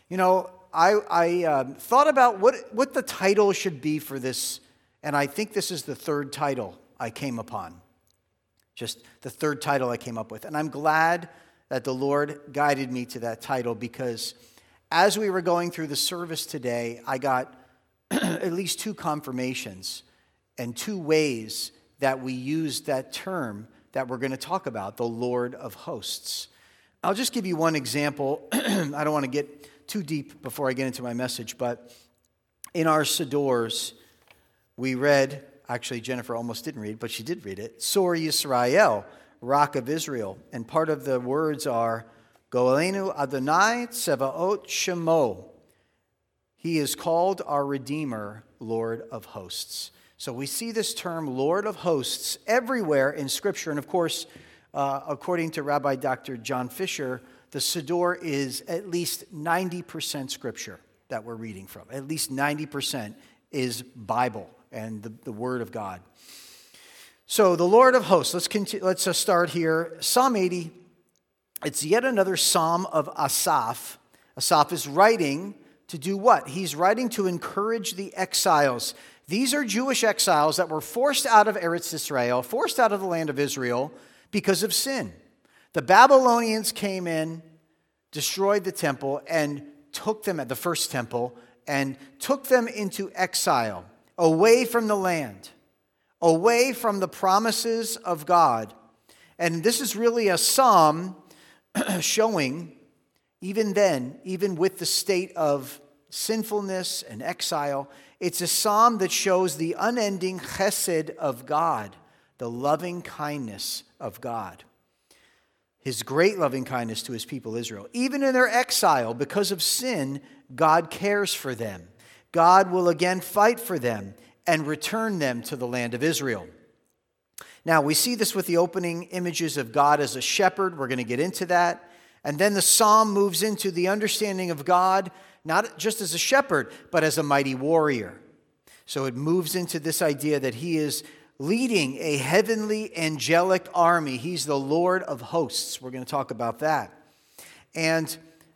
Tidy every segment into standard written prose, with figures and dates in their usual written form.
I thought about what the title should be for this, and I think this is the third title I came upon. Just the third title I came up with. And I'm glad that the Lord guided me to that title, because as we were going through the service today, I got at least two confirmations and two ways that we use that term that we're going to talk about, the Lord of Hosts. I'll just give you one example. I don't want to get too deep before I get into my message, but in our Sidors, we read, actually Jennifer almost didn't read, but she did read it, Sor Yisrael, Rock of Israel. And part of the words are, Goelenu Adonai Tsevaot Shemo. He is called our Redeemer, Lord of Hosts. So we see this term, Lord of Hosts, everywhere in Scripture. And of course, according to Rabbi Dr. John Fisher, the Siddur is at least 90% Scripture that we're reading from. At least 90% is Bible and the Word of God. So the Lord of Hosts, let's start here. Psalm 80, it's yet another psalm of Asaph. Asaph is writing to do what? He's writing to encourage the exiles. These are Jewish exiles that were forced out of Eretz Israel, forced out of the land of Israel because of sin. The Babylonians came in, destroyed the temple, and took them at the first temple, and took them into exile, away from the land, away from the promises of God. And this is really a psalm showing, even then, even with the state of sinfulness and exile, it's a psalm that shows the unending chesed of God, the loving kindness of God. His great loving kindness to his people Israel. Even in their exile, because of sin, God cares for them. God will again fight for them and return them to the land of Israel. Now, we see this with the opening images of God as a shepherd. We're going to get into that. And then the psalm moves into the understanding of God, not just as a shepherd, but as a mighty warrior. So it moves into this idea that he is leading a heavenly angelic army. He's the Lord of Hosts. We're going to talk about that. And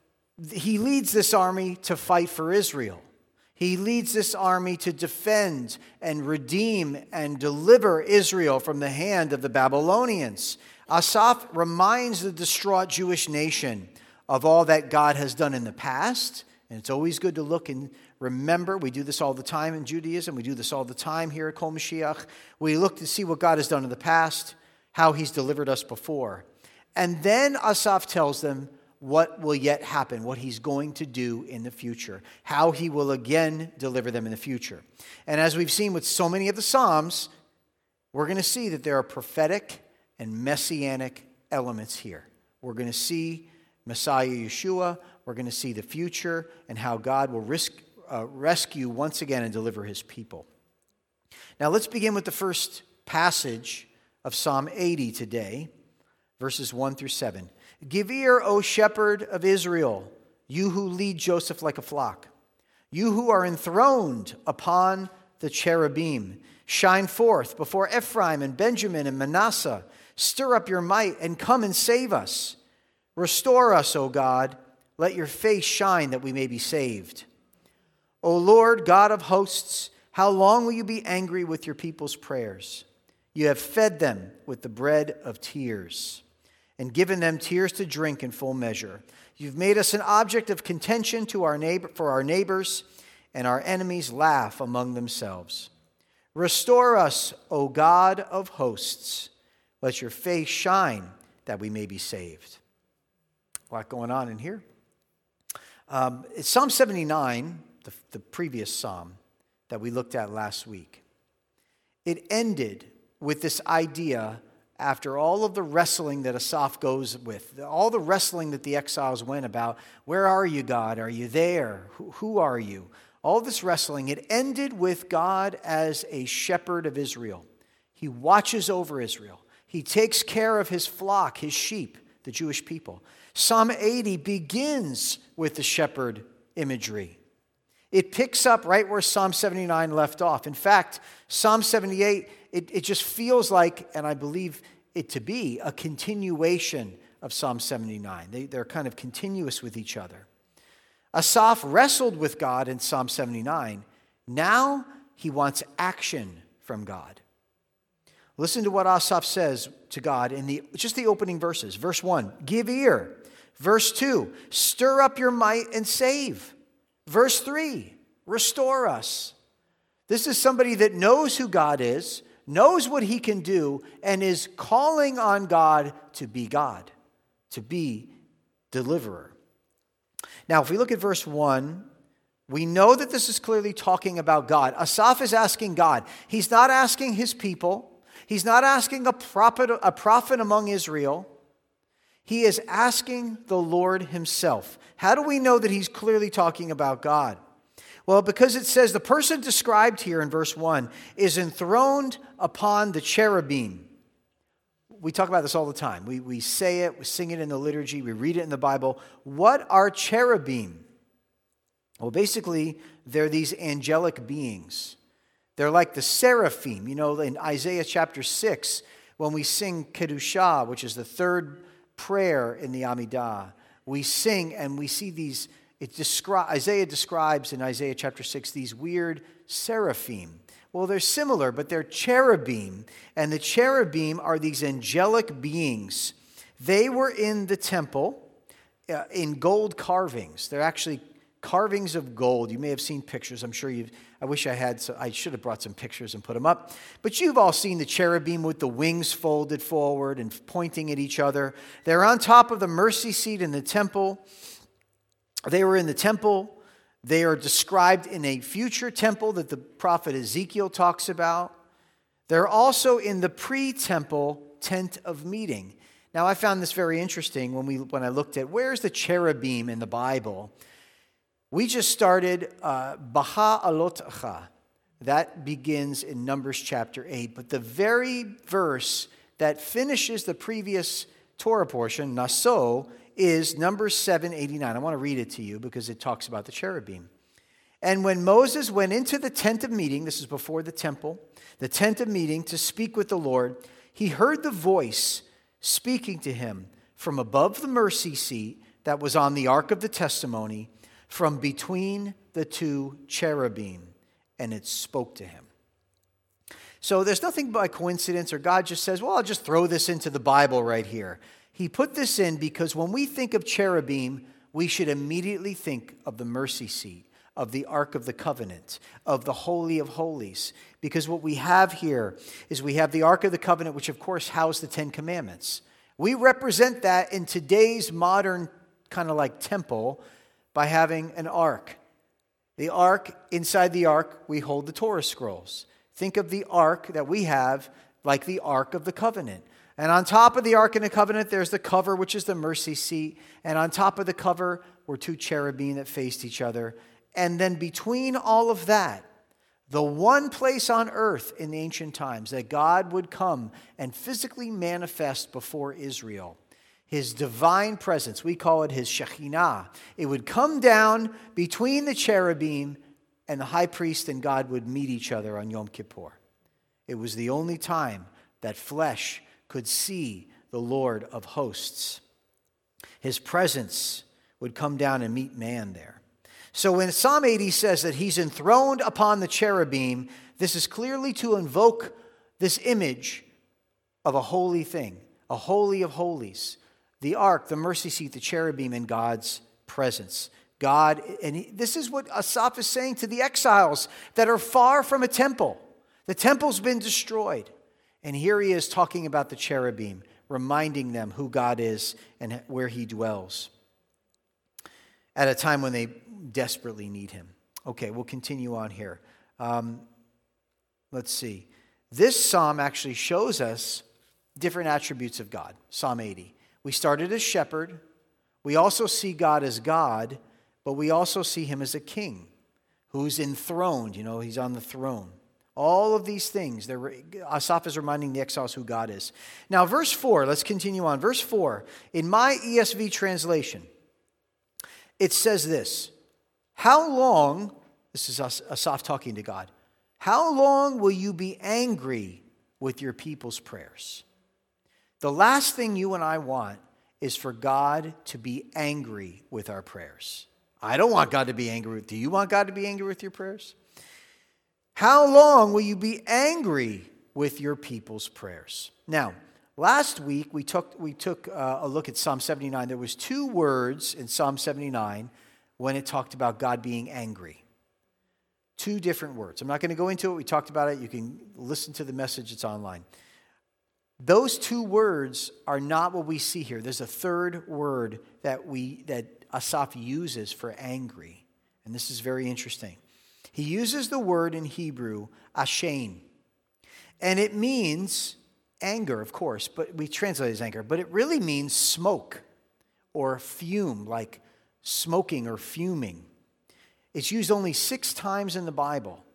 he leads this army to fight for Israel. He leads this army to defend and redeem and deliver Israel from the hand of the Babylonians. Asaph reminds the distraught Jewish nation of all that God has done in the past. And it's always good to look and remember. We do this all the time in Judaism. We do this all the time here at Kol Mashiach. We look to see what God has done in the past, how he's delivered us before. And then Asaph tells them what will yet happen, what he's going to do in the future, how he will again deliver them in the future. And as we've seen with so many of the Psalms, we're going to see that there are prophetic and messianic elements here. We're going to see Messiah Yeshua. We're going to see the future and how God will rescue once again and deliver his people. Now let's begin with the first passage of Psalm 80 today, verses 1 through 7. Give ear, O shepherd of Israel, you who lead Joseph like a flock. You who are enthroned upon the cherubim, shine forth before Ephraim and Benjamin and Manasseh. Stir up your might and come and save us. Restore us, O God. Let your face shine that we may be saved. O Lord, God of hosts, how long will you be angry with your people's prayers? You have fed them with the bread of tears and given them tears to drink in full measure. You've made us an object of contention for our neighbors, and our enemies laugh among themselves. Restore us, O God of hosts. Let your face shine that we may be saved. A lot going on in here. It's Psalm 79, the previous psalm that we looked at last week. It ended with this idea, after all of the wrestling that Asaph goes with, all the wrestling that the exiles went about, where are you, God? Are you there? Who are you? All this wrestling, it ended with God as a shepherd of Israel. He watches over Israel. He takes care of his flock, his sheep, the Jewish people. Psalm 80 begins with the shepherd imagery. It picks up right where Psalm 79 left off. In fact, Psalm 78, it just feels like, and I believe it to be, a continuation of Psalm 79. They're kind of continuous with each other. Asaph wrestled with God in Psalm 79. Now he wants action from God. Listen to what Asaph says to God in just the opening verses. Verse 1, give ear. Verse 2, stir up your might and save. Verse 3, restore us. This is somebody that knows who God is, knows what he can do, and is calling on God, to be deliverer. Now, if we look at verse 1, we know that this is clearly talking about God. Asaph is asking God. He's not asking his people. He's not asking a prophet among Israel. He is asking the Lord himself. How do we know that he's clearly talking about God? Well, because it says the person described here in verse 1 is enthroned upon the cherubim. We talk about this all the time. We say it, we sing it in the liturgy, we read it in the Bible. What are cherubim? Well, basically, they're these angelic beings. They're like the seraphim. You know, in Isaiah chapter 6, when we sing Kedushah, which is the third prayer in the Amidah, we sing and we see these, Isaiah describes in Isaiah chapter 6 these weird seraphim. Well, they're similar, but they're cherubim. And the cherubim are these angelic beings. They were in the temple in gold carvings. They're actually carvings of gold. You may have seen pictures. I'm sure I wish I had, so I should have brought some pictures and put them up. But you've all seen the cherubim with the wings folded forward and pointing at each other. They're on top of the mercy seat in the temple. They were in the temple. They are described in a future temple that the prophet Ezekiel talks about. They're also in the pre-temple tent of meeting. Now, I found this very interesting when I looked at where's the cherubim in the Bible. We just started Baha'alotacha. That begins in Numbers chapter 8. But the very verse that finishes the previous Torah portion, Naso, is Numbers 7:89. I want to read it to you because it talks about the cherubim. And when Moses went into the tent of meeting, this is before the temple, the tent of meeting to speak with the Lord, he heard the voice speaking to him from above the mercy seat that was on the ark of the testimony, from between the two cherubim, and it spoke to him. So there's nothing by coincidence, or God just says, well, I'll just throw this into the Bible right here. He put this in because when we think of cherubim, we should immediately think of the mercy seat, of the Ark of the Covenant, of the Holy of Holies. Because what we have here is we have the Ark of the Covenant, which of course housed the Ten Commandments. We represent that in today's modern kind of like temple by having an ark. The ark, inside the ark, we hold the Torah scrolls. Think of the ark that we have like the Ark of the Covenant. And on top of the Ark and the Covenant, there's the cover, which is the mercy seat. And on top of the cover were two cherubim that faced each other. And then between all of that, the one place on earth in the ancient times that God would come and physically manifest before Israel, his divine presence, we call it his Shekhinah. It would come down between the cherubim, and the high priest and God would meet each other on Yom Kippur. It was the only time that flesh could see the Lord of hosts. His presence would come down and meet man there. So when Psalm 80 says that he's enthroned upon the cherubim, this is clearly to invoke this image of a holy thing, a holy of holies. The ark, the mercy seat, the cherubim in God's presence. God, and this is what Asaph is saying to the exiles that are far from a temple. The temple's been destroyed. And here he is talking about the cherubim, reminding them who God is and where he dwells at a time when they desperately need him. Okay, we'll continue on here. Let's see. This psalm actually shows us different attributes of God. Psalm 80. We started as shepherd. We also see God as God, but we also see him as a king who's enthroned. You know, he's on the throne. All of these things, Asaph is reminding the exiles who God is. Now, verse 4, let's continue on. Verse 4, in my ESV translation, it says this: how long, this is Asaph talking to God, how long will you be angry with your people's prayers? The last thing you and I want is for God to be angry with our prayers. I don't want God to be angry with you. Do you want God to be angry with your prayers? How long will you be angry with your people's prayers? Now, last week we took a look at Psalm 79. There was 2 words in Psalm 79 when it talked about God being angry. 2 different words. I'm not going to go into it. We talked about it. You can listen to the message. It's online. Those 2 words are not what we see here. There's a 3rd word that Asaph uses for angry. And this is very interesting. He uses the word in Hebrew, ashain. And it means anger, of course, but we translate it as anger. But it really means smoke or fume, like smoking or fuming. It's used only 6 times in the Bible.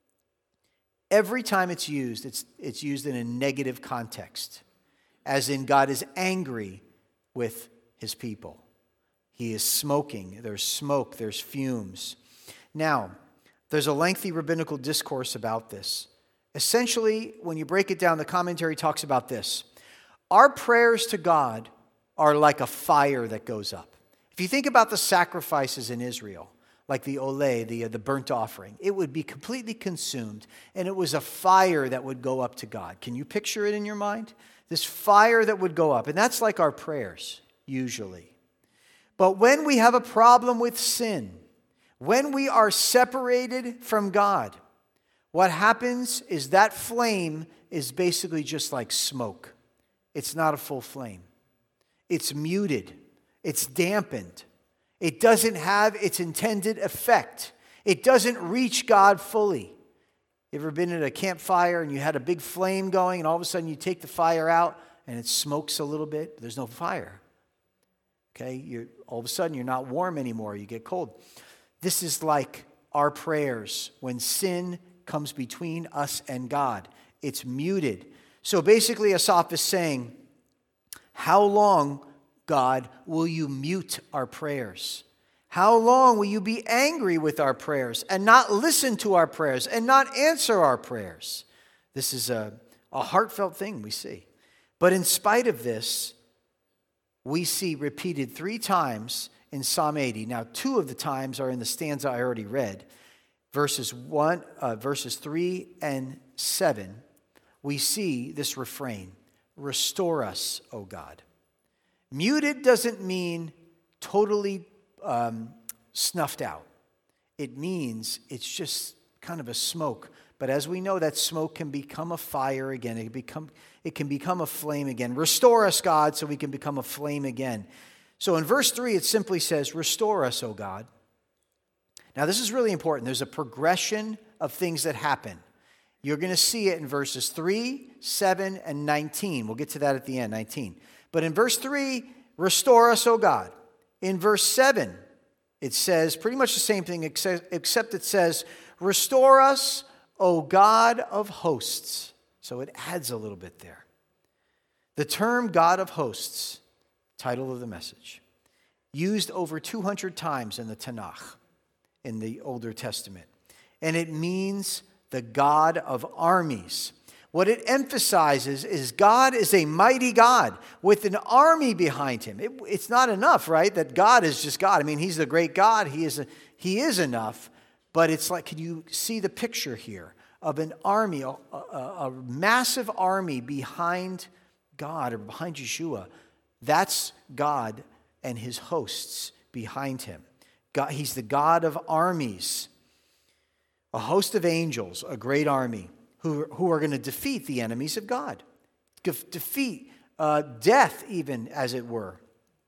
Every time it's used in a negative context, as in God is angry with his people. He is smoking. There's smoke. There's fumes. Now, there's a lengthy rabbinical discourse about this. Essentially, when you break it down, the commentary talks about this. Our prayers to God are like a fire that goes up. If you think about the sacrifices in Israel, like the oleh, the burnt offering, it would be completely consumed, and it was a fire that would go up to God. Can you picture it in your mind? This fire that would go up, and that's like our prayers, usually. But when we have a problem with sin, when we are separated from God, what happens is that flame is basically just like smoke. It's not a full flame. It's muted. It's dampened. It doesn't have its intended effect. It doesn't reach God fully. You ever been at a campfire and you had a big flame going and all of a sudden you take the fire out and it smokes a little bit? There's no fire. Okay? All of a sudden you're not warm anymore. You get cold. This is like our prayers when sin comes between us and God. It's muted. So basically Asaph is saying, how long, God, will you mute our prayers? How long will you be angry with our prayers and not listen to our prayers and not answer our prayers? This is a heartfelt thing we see. But in spite of this, we see repeated 3 times in Psalm 80. Now, 2 of the times are in the stanza I already read. Verses 3 and 7, we see this refrain, restore us, O God. Muted doesn't mean totally snuffed out. It means it's just kind of a smoke. But as we know, that smoke can become a fire again. It can become a flame again. Restore us, God, so we can become a flame again. So in verse 3, it simply says, restore us, O God. Now, this is really important. There's a progression of things that happen. You're going to see it in verses 3, 7, and 19. We'll get to that at the end, 19. But in verse 3, restore us, O God. In verse 7, it says pretty much the same thing, except it says, restore us, O God of hosts. So it adds a little bit there. The term God of hosts, title of the message, used over 200 times in the Tanakh, in the Older Testament. And it means the God of armies. What it emphasizes is God is a mighty God with an army behind him. It's not enough, right, that God is just God. I mean, he's the great God. He is enough. But it's like, can you see the picture here of an army, a massive army behind God or behind Yeshua? That's God and his hosts behind him. God, he's the God of armies, a host of angels, a great army who are going to defeat the enemies of God, defeat death even, as it were.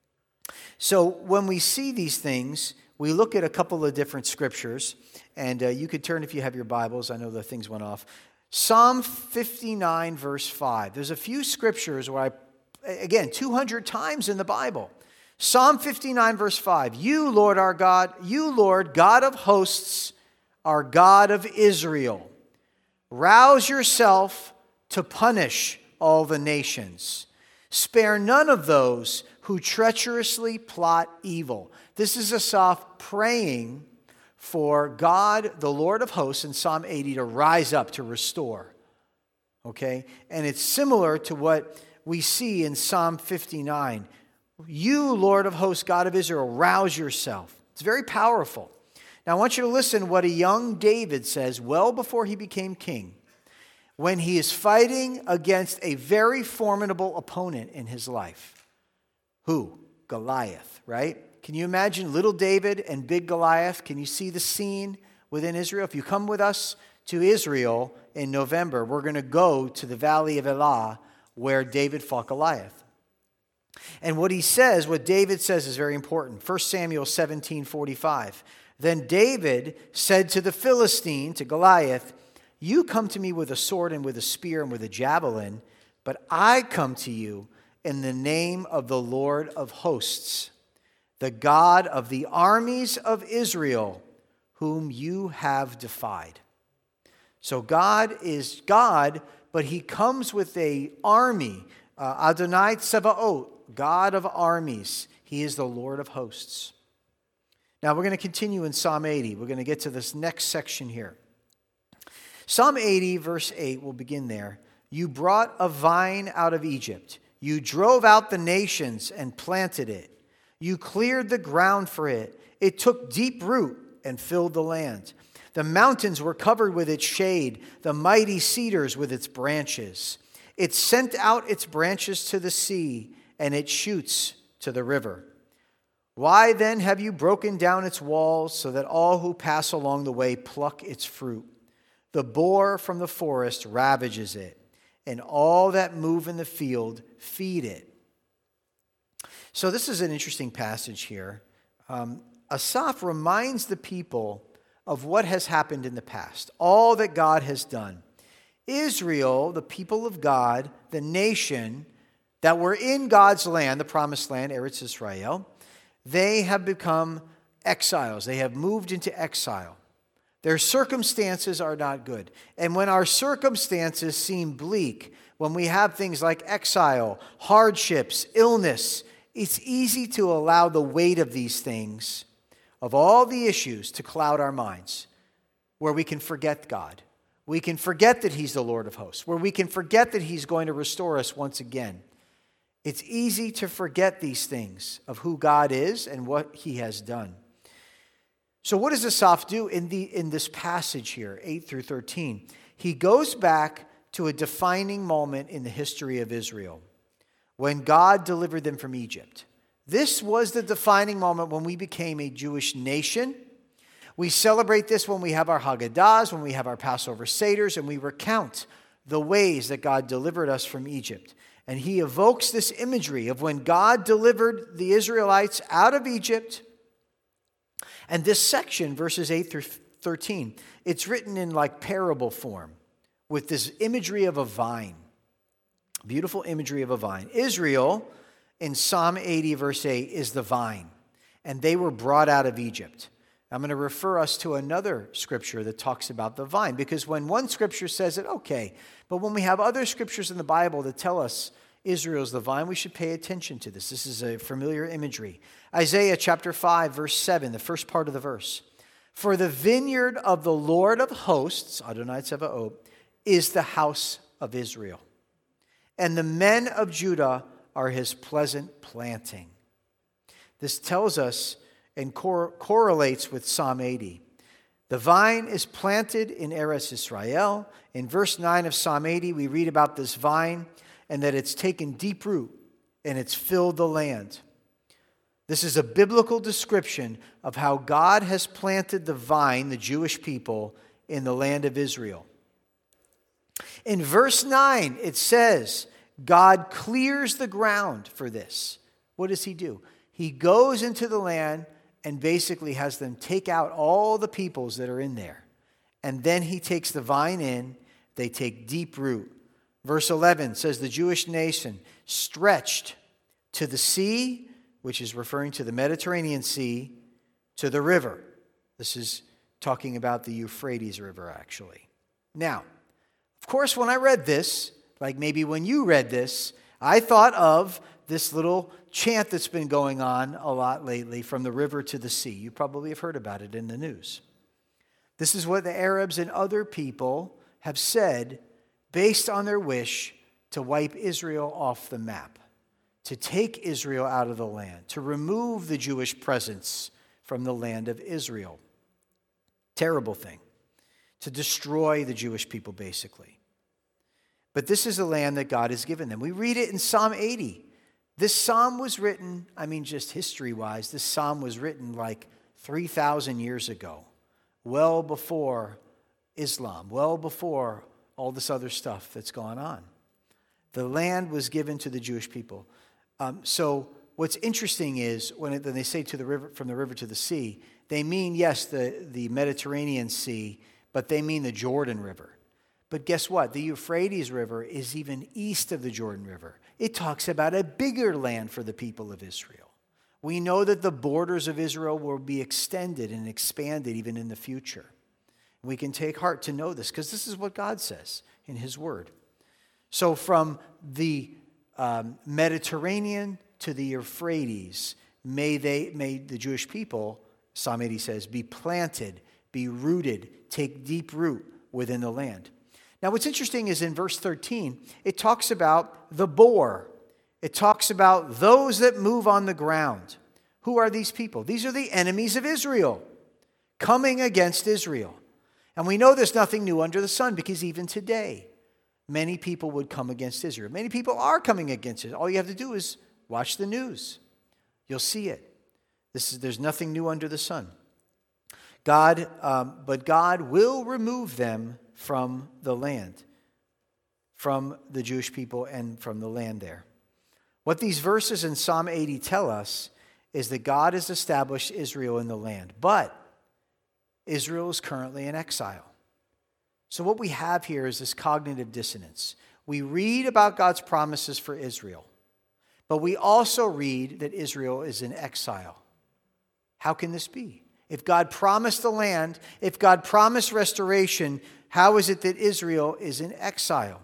So when we see these things, we look at a couple of different scriptures, and you could turn if you have your Bibles. I know the things went off. Psalm 59, verse 5. There's a few scriptures where again, 200 times in the Bible. Psalm 59, verse 5. You, Lord our God, you, Lord, God of hosts, are God of Israel. Rouse yourself to punish all the nations. Spare none of those who treacherously plot evil. This is Asaph praying for God, the Lord of hosts, in Psalm 80 to rise up, to restore. Okay? And it's similar to what we see in Psalm 59. You, Lord of hosts, God of Israel, rouse yourself. It's very powerful. Now, I want you to listen what a young David says well before he became king, when he is fighting against a very formidable opponent in his life. Who? Goliath, right? Can you imagine little David and big Goliath? Can you see the scene within Israel? If you come with us to Israel in November, we're going to go to the valley of Elah where David fought Goliath. And what David says is very important. 1 Samuel 17:45. Then David said to the Philistine, to Goliath, "You come to me with a sword and with a spear and with a javelin, but I come to you in the name of the Lord of hosts, the God of the armies of Israel, whom you have defied." So God is God, but he comes with an army. Adonai Tsevaot, God of armies. He is the Lord of hosts. Now we're going to continue in Psalm 80. We're going to get to this next section here. Psalm 80, verse 8, we'll begin there. You brought a vine out of Egypt. You drove out the nations and planted it. You cleared the ground for it. It took deep root and filled the land. The mountains were covered with its shade, the mighty cedars with its branches. It sent out its branches to the sea and its shoots to the river. Why then have you broken down its walls so that all who pass along the way pluck its fruit? The boar from the forest ravages it, and all that move in the field feed it. So this is an interesting passage here. Asaph reminds the people of what has happened in the past, all that God has done. Israel, the people of God, the nation that were in God's land, the promised land, Eretz Israel, they have become exiles. They have moved into exile. Their circumstances are not good. And when our circumstances seem bleak, when we have things like exile, hardships, illness, it's easy to allow the weight of these things, of all the issues, to cloud our minds, where we can forget God. We can forget that he's the Lord of hosts, where we can forget that he's going to restore us once again. It's easy to forget these things of who God is and what he has done. So what does Asaph do in this passage here, 8 through 13? He goes back to a defining moment in the history of Israel, when God delivered them from Egypt. This was the defining moment when we became a Jewish nation. We celebrate this when we have our Haggadahs, when we have our Passover Seders, and we recount the ways that God delivered us from Egypt. And he evokes this imagery of when God delivered the Israelites out of Egypt. And this section, verses 8 through 13, it's written in like parable form with this imagery of a vine. Beautiful imagery of a vine. Israel, in Psalm 80, verse 8, is the vine. And they were brought out of Egypt. I'm going to refer us to another scripture that talks about the vine, because when one scripture says it, okay. But when we have other scriptures in the Bible that tell us Israel's the vine, we should pay attention to this. This is a familiar imagery. Isaiah chapter 5, verse 7, the first part of the verse. For the vineyard of the Lord of hosts, Adonai Tsevaot, is the house of Israel. And the men of Judah are his pleasant planting. This tells us and correlates with Psalm 80. The vine is planted in Eretz Israel. In verse 9 of Psalm 80, we read about this vine and that it's taken deep root and it's filled the land. This is a biblical description of how God has planted the vine, the Jewish people, in the land of Israel. In verse 9, it says, God clears the ground for this. What does he do? He goes into the land and basically has them take out all the peoples that are in there. And then he takes the vine in. They take deep root. Verse 11 says the Jewish nation stretched to the sea, which is referring to the Mediterranean Sea, to the river. This is talking about the Euphrates River, actually. Now, of course, when I read this, like maybe when you read this, I thought of this little chant that's been going on a lot lately, from the river to the sea. You probably have heard about it in the news. This is what the Arabs and other people have said based on their wish to wipe Israel off the map, to take Israel out of the land, to remove the Jewish presence from the land of Israel. Terrible thing. To destroy the Jewish people, basically. But this is the land that God has given them. We read it in Psalm 80. This psalm was written, just history-wise, this psalm was written like 3,000 years ago, well before Islam, well before all this other stuff that's gone on. The land was given to the Jewish people. So what's interesting is when they say to the river, from the river to the sea, they mean, yes, the Mediterranean Sea, but they mean the Jordan River. But guess what? The Euphrates River is even east of the Jordan River. It talks about a bigger land for the people of Israel. We know that the borders of Israel will be extended and expanded even in the future. We can take heart to know this because this is what God says in His Word. So from the Mediterranean to the Euphrates, may the Jewish people, Psalm 80 says, be planted, be rooted, take deep root within the land. Now, what's interesting is in verse 13, it talks about the boar. It talks about those that move on the ground. Who are these people? These are the enemies of Israel coming against Israel. And we know there's nothing new under the sun because even today, many people would come against Israel. Many people are coming against it. All you have to do is watch the news. You'll see it. There's nothing new under the sun. But God will remove them from the land, from the Jewish people and from the land there. What these verses in Psalm 80 tell us is that God has established Israel in the land, but Israel is currently in exile. So what we have here is this cognitive dissonance. We read about God's promises for Israel, but we also read that Israel is in exile. How can this be? If God promised the land, if God promised restoration, how is it that Israel is in exile?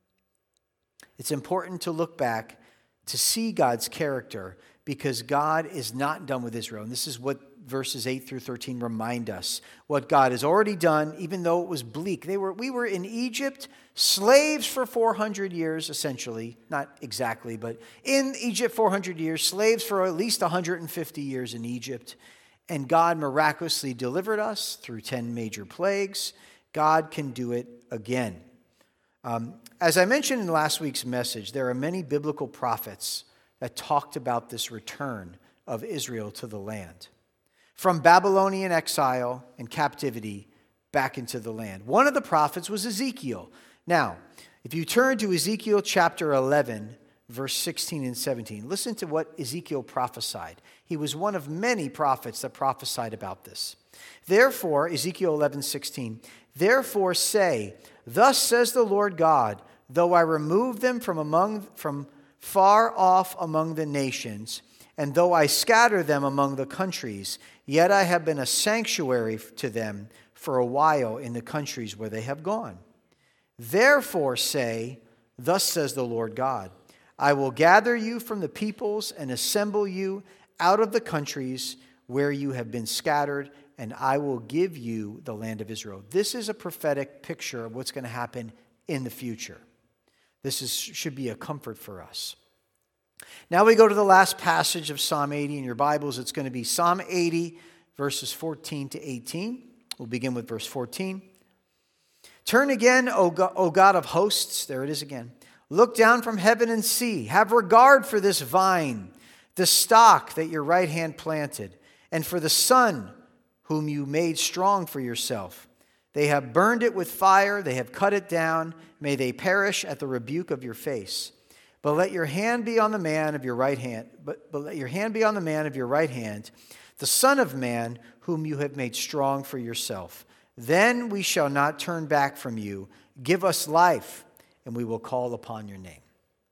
It's important to look back to see God's character because God is not done with Israel. And this is what verses 8 through 13 remind us. What God has already done, even though it was bleak. We were in Egypt, slaves for 400 years, essentially. Not exactly, but in Egypt 400 years, slaves for at least 150 years in Egypt. And God miraculously delivered us through 10 major plagues. God can do it again. As I mentioned in last week's message, there are many biblical prophets that talked about this return of Israel to the land. From Babylonian exile and captivity back into the land. One of the prophets was Ezekiel. Now, if you turn to Ezekiel chapter 11, verse 16 and 17, listen to what Ezekiel prophesied. He was one of many prophets that prophesied about this. Therefore, Ezekiel 11:16, therefore say, thus says the Lord God, though I remove them from far off among the nations, and though I scatter them among the countries, yet I have been a sanctuary to them for a while in the countries where they have gone. Therefore say, thus says the Lord God, I will gather you from the peoples and assemble you out of the countries where you have been scattered, and I will give you the land of Israel. This is a prophetic picture of what's going to happen in the future. This should be a comfort for us. Now we go to the last passage of Psalm 80 in your Bibles. It's going to be Psalm 80, verses 14 to 18. We'll begin with verse 14. Turn again, O God of hosts. There it is again. Look down from heaven and see. Have regard for this vine, the stock that your right hand planted, and for the son whom you made strong for yourself. They have burned it with fire. They have cut it down. May they perish at the rebuke of your face. But let your hand be on the man of your right hand. But let your hand be on the man of your right hand, the Son of Man, whom you have made strong for yourself. Then we shall not turn back from you. Give us life, and we will call upon your name.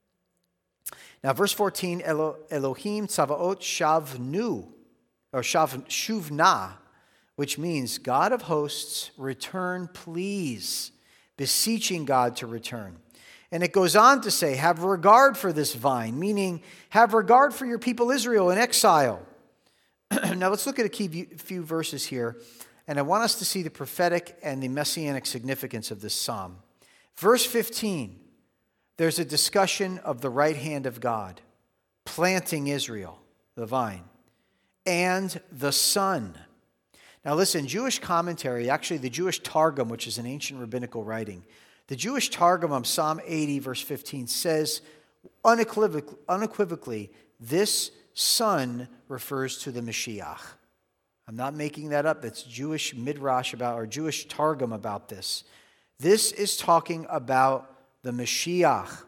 Now, verse 14, Elohim Tzavaot Shavnu, or Shuvna, which means God of hosts, return, please, beseeching God to return. And it goes on to say, have regard for this vine, meaning have regard for your people Israel in exile. Now let's look at a few verses here, and I want us to see the prophetic and the messianic significance of this psalm. Verse 15, there's a discussion of the right hand of God, planting Israel, the vine. and the Son. Now listen, Jewish commentary, actually the Jewish Targum, which is an ancient rabbinical writing, the Jewish Targum of Psalm 80, verse 15, says unequivocally, this Son refers to the Mashiach. I'm not making that up. That's Jewish Midrash about, or Jewish Targum about this. This is talking about the Mashiach.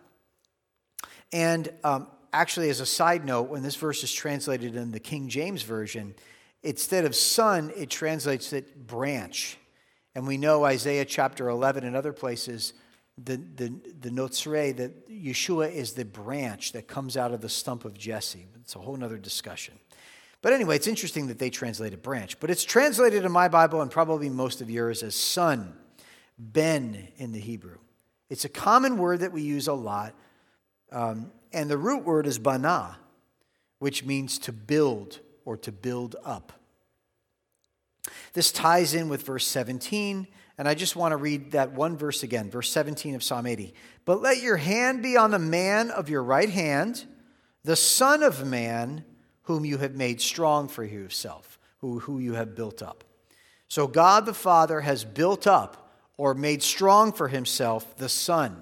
And actually, as a side note, when this verse is translated in the King James Version, instead of son, it translates it branch. And we know Isaiah chapter 11 and other places, the Notzrei, that Yeshua is the branch that comes out of the stump of Jesse. It's a whole other discussion. But anyway, it's interesting that they translated branch. But it's translated in my Bible and probably most of yours as son, ben in the Hebrew. It's a common word that we use a lot. And the root word is banah, which means to build or to build up. This ties in with verse 17, and I just want to read that one verse again, verse 17 of Psalm 80. But let your hand be on the man of your right hand, the Son of Man, whom you have made strong for yourself, who you have built up. So God the Father has built up or made strong for himself the Son.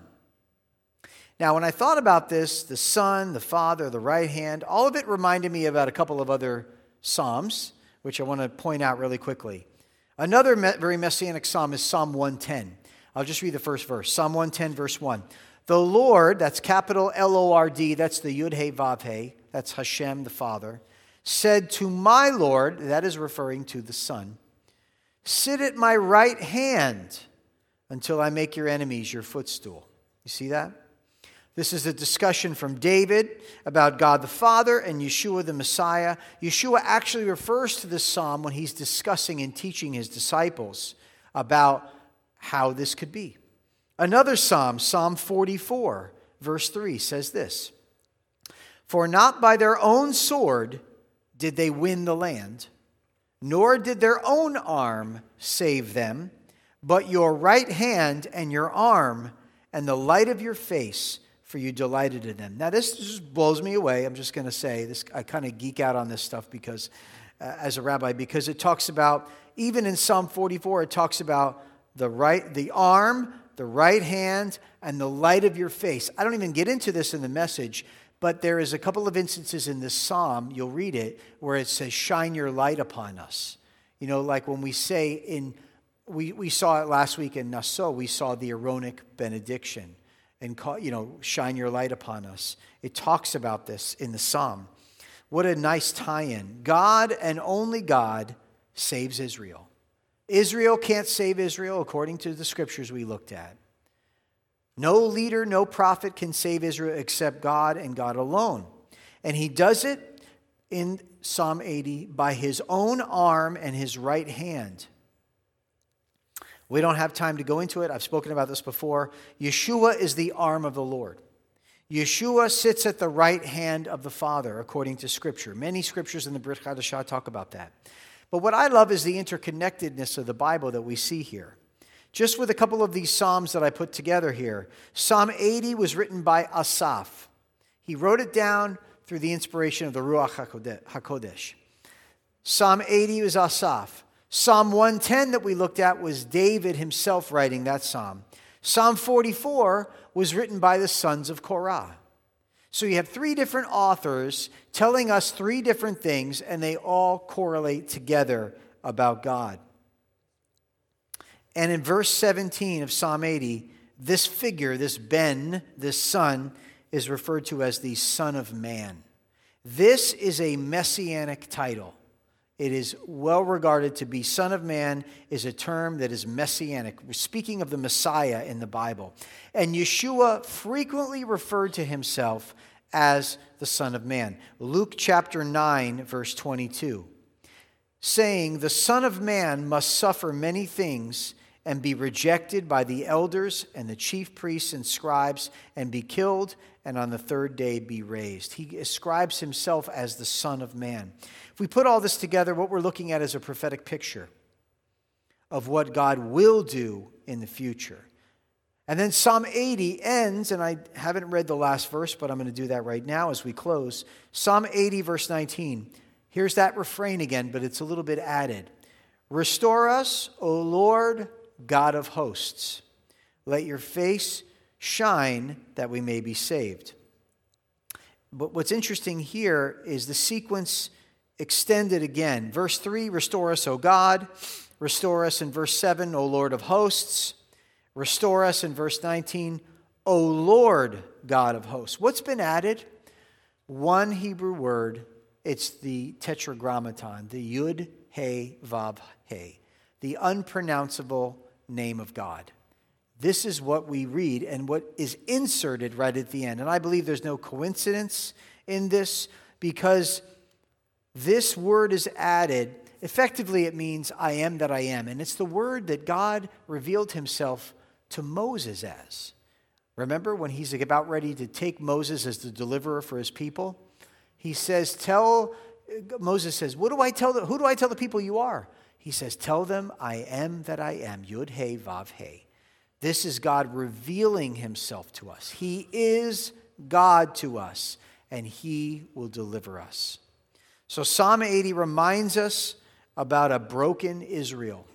Now, when I thought about this, the Son, the Father, the right hand, all of it reminded me about a couple of other Psalms, which I want to point out really quickly. Another very messianic psalm is Psalm 110. I'll just read the first verse. Psalm 110, verse 1. The Lord, that's capital L-O-R-D, that's the Yud-He Vav-He, that's Hashem the Father, said to my Lord, that is referring to the Son, sit at my right hand until I make your enemies your footstool. You see that? This is a discussion from David about God the Father and Yeshua the Messiah. Yeshua actually refers to this psalm when he's discussing and teaching his disciples about how this could be. Another psalm, Psalm 44, verse 3, says this, for not by their own sword did they win the land, nor did their own arm save them, but your right hand and your arm and the light of your face, for you delighted in them. Now, this just blows me away. I'm just going to say this. I kind of geek out on this stuff because, as a rabbi, because it talks about, even in Psalm 44, it talks about the arm, the right hand, and the light of your face. I don't even get into this in the message, but there is a couple of instances in this psalm, you'll read it, where it says, shine your light upon us. You know, like when we say we saw it last week in Nassau, we saw the Aaronic benediction. And shine your light upon us. It talks about this in the psalm. What a nice tie-in. God and only God saves Israel. Israel can't save Israel according to the scriptures we looked at. No leader, no prophet can save Israel except God and God alone. And he does it in Psalm 80 by his own arm and his right hand. We don't have time to go into it. I've spoken about this before. Yeshua is the arm of the Lord. Yeshua sits at the right hand of the Father, according to Scripture. Many scriptures in the Brit Chadashah talk about that. But what I love is the interconnectedness of the Bible that we see here. Just with a couple of these psalms that I put together here. Psalm 80 was written by Asaph. He wrote it down through the inspiration of the Ruach HaKodesh. Psalm 80 was Asaph. Psalm 110 that we looked at was David himself writing that psalm. Psalm 44 was written by the sons of Korah. So you have three different authors telling us three different things, and they all correlate together about God. And in verse 17 of Psalm 80, this figure, this Ben, this son, is referred to as the Son of Man. This is a messianic title. It is well regarded to be Son of Man is a term that is messianic. We're speaking of the Messiah in the Bible. And Yeshua frequently referred to himself as the Son of Man. Luke chapter 9, verse 22, saying, the Son of Man must suffer many things and be rejected by the elders and the chief priests and scribes and be killed and on the third day be raised. He ascribes himself as the Son of Man. If we put all this together, what we're looking at is a prophetic picture of what God will do in the future. And then Psalm 80 ends, and I haven't read the last verse, but I'm going to do that right now as we close. Psalm 80, verse 19. Here's that refrain again, but it's a little bit added. Restore us, O Lord, God of hosts. Let your face shine that we may be saved. But what's interesting here is the sequence extended again. Verse 3, restore us, O God. Restore us in verse 7, O Lord of hosts. Restore us in verse 19, O Lord God of hosts. What's been added? One Hebrew word. It's the tetragrammaton, the Yud, He, Vav, He, the unpronounceable name of God. This is what we read and what is inserted right at the end. And I believe there's no coincidence in this, because this word is added. Effectively, it means I am that I am. And it's the word that God revealed himself to Moses as. Remember when he's about ready to take Moses as the deliverer for his people? He says, Moses says, who do I tell the people you are? He says, tell them I am that I am. Yud, He, Vav, He. This is God revealing himself to us. He is God to us, and he will deliver us. So Psalm 80 reminds us about a broken Israel.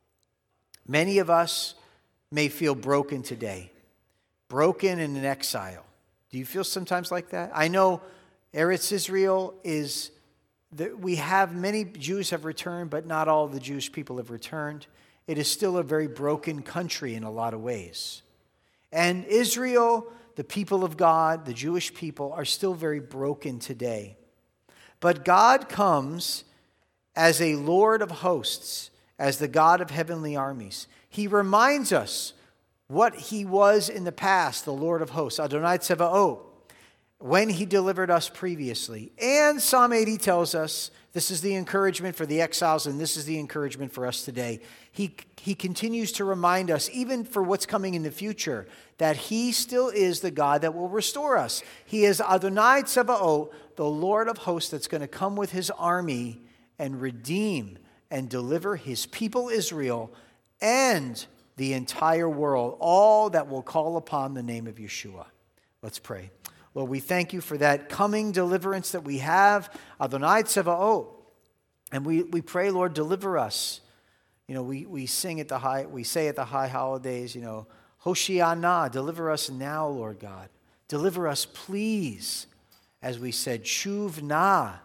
Many of us may feel broken today, broken and in exile. Do you feel sometimes like that? I know Eretz Israel is, we have many Jews have returned, but not all the Jewish people have returned. It is still a very broken country in a lot of ways. And Israel, the people of God, the Jewish people, are still very broken today. But God comes as a Lord of hosts, as the God of heavenly armies. He reminds us what he was in the past, the Lord of hosts, Adonai Tsevaot, when he delivered us previously. And Psalm 80 tells us, this is the encouragement for the exiles, and this is the encouragement for us today. He continues to remind us, even for what's coming in the future, that he still is the God that will restore us. He is Adonai Tsevaot, the Lord of hosts, that's going to come with his army and redeem and deliver his people Israel and the entire world, all that will call upon the name of Yeshua. Let's pray. Lord, we thank you for that coming deliverance that we have, Adonai Tsevaot. And we pray, Lord, deliver us. You know, we say at the high holidays, Hoshiana, deliver us now, Lord God. Deliver us, please. As we said, Shuv na,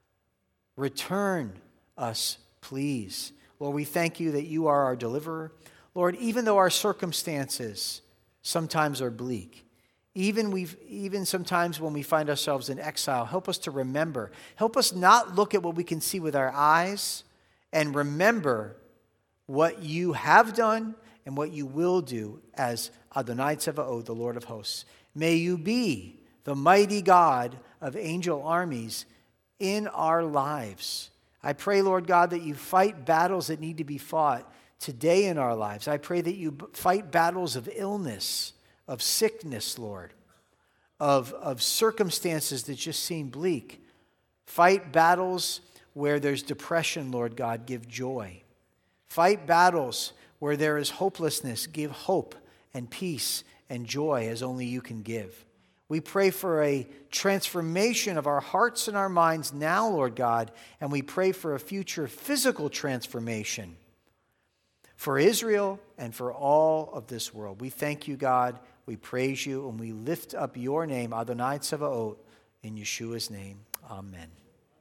return us, please. Lord, we thank you that you are our deliverer. Lord, even though our circumstances sometimes are bleak, even sometimes when we find ourselves in exile, help us to remember. Help us not look at what we can see with our eyes and remember what you have done and what you will do as Adonai Tsevaot, the Lord of hosts. May you be the mighty God of angel armies in our lives. I pray, Lord God, that you fight battles that need to be fought today in our lives. I pray that you fight battles of illness, of sickness, Lord, of circumstances that just seem bleak. Fight battles where there's depression, Lord God, give joy. Fight battles where there is hopelessness, give hope and peace and joy as only you can give. We pray for a transformation of our hearts and our minds now, Lord God, and we pray for a future physical transformation for Israel and for all of this world. We thank you, God. We praise you, and we lift up your name, Adonai Tsevaot, in Yeshua's name. Amen.